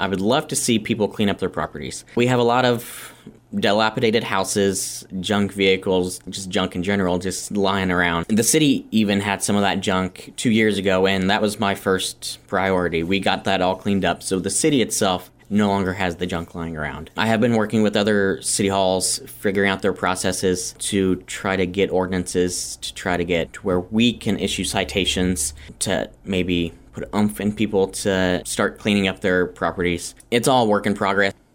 I would love to see people clean up their properties. We have a lot of dilapidated houses, junk vehicles, just junk in general, just lying around. The city even had some of that junk 2 years ago, and that was my first priority. We got that all cleaned up, so the city itself no longer has the junk lying around. I have been working with other city halls, figuring out their processes to try to get ordinances, to try to get to where we can issue citations to maybe put oomph in people to start cleaning up their properties. It's all work in progress.